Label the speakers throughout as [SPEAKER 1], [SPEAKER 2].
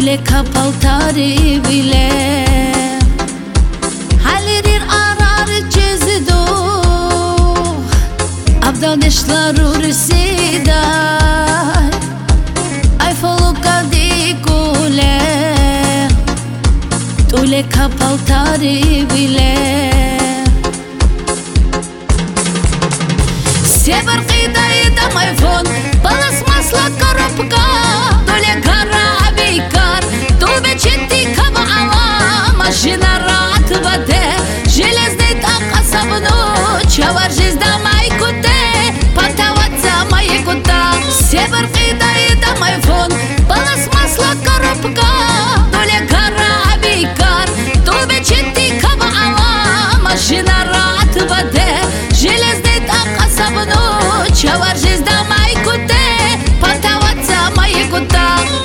[SPEAKER 1] Tule kapaltari bile Halirir arar cezido Abdanışlar ursida Ay foluka di kule Tule kapaltari bile Sever qidayda mayfon Balas masla korupka Tule kara abikar Tube chetti kama ala Машина рад воде Железный там касабну Чавар жизда майкуте Патаваться майкута Север қидайда майфон Балас масла коробка Туле кара абикар Тубе четти кама ала Машина рад воде Железный там касабну Чавар жизда майкуте Патаваться майкута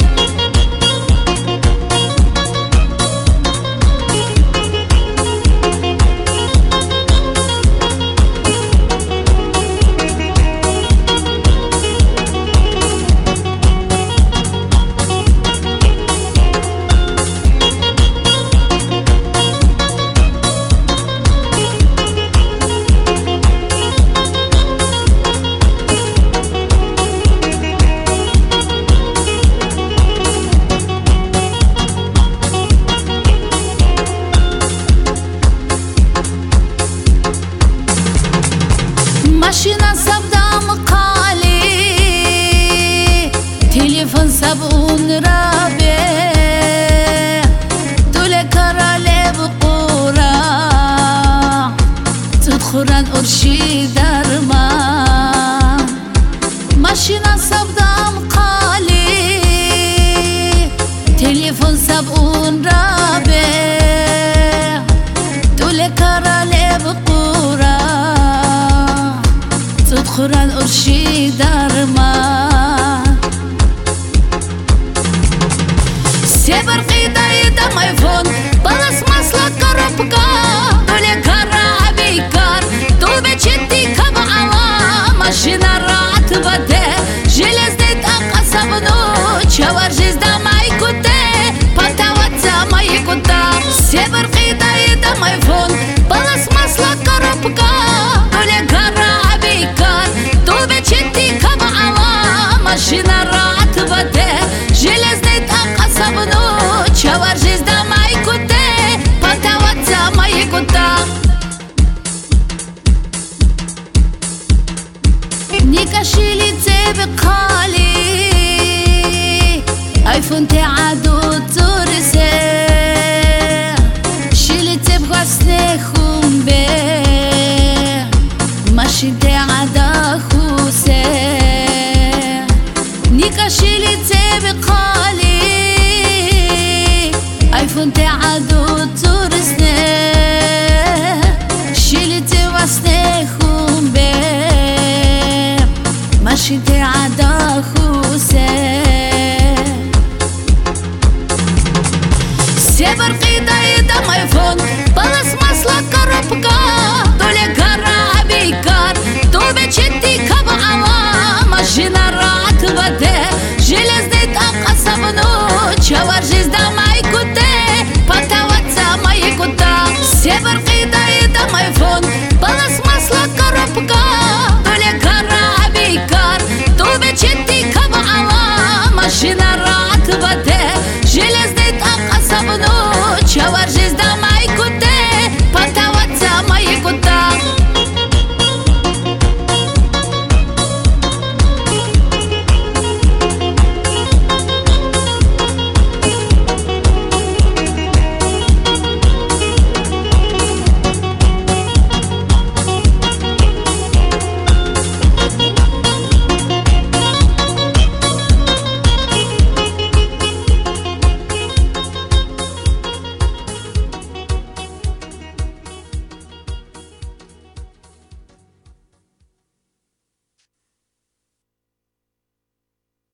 [SPEAKER 1] Машина сабдам қали Телефон сабун рабе Туле каралев қура Tudxuran urshi darma Машина сабдам қали Телефон сабун рабе Туле каралев қура Tudxuran urshi darma Sever qidayda mayfon Balas masla koropka Tule kara abikar Tube chetti kama ala Машина рад воде Железный там касабну Чавар жизда майкуте Патаваться майкута Sever qidayda mayfon Balas masla koropka Tule kara abikar Tube chetti kama ala Машина рад воде Железный там касабну Чавар жизда майкуте Патаваться майкута Nikashili tebe qali Ayfun te